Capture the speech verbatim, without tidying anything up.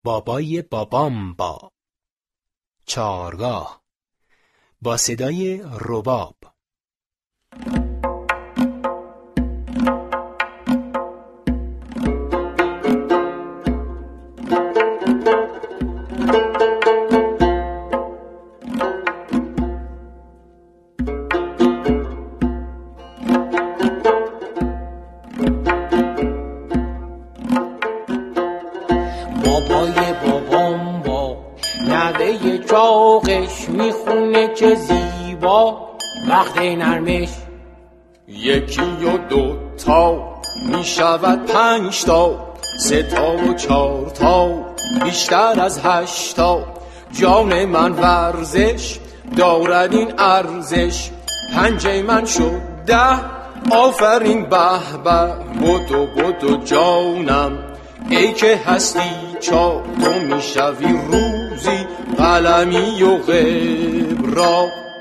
بابای بابام با. چارگاه با صدای رباب. بابای بابام با نوه چاقش میخونه که زیبا وقت نرمش یکی و دو تا میشود پنج تا، سه تا و چار تا بیشتر از هشت تا. جان من ورزش دارد این ارزش، پنجه من شد ده آفرین به به. بدو بدو جانم ای که هستی چا، تو میشوی روزی قلمی و غبرا.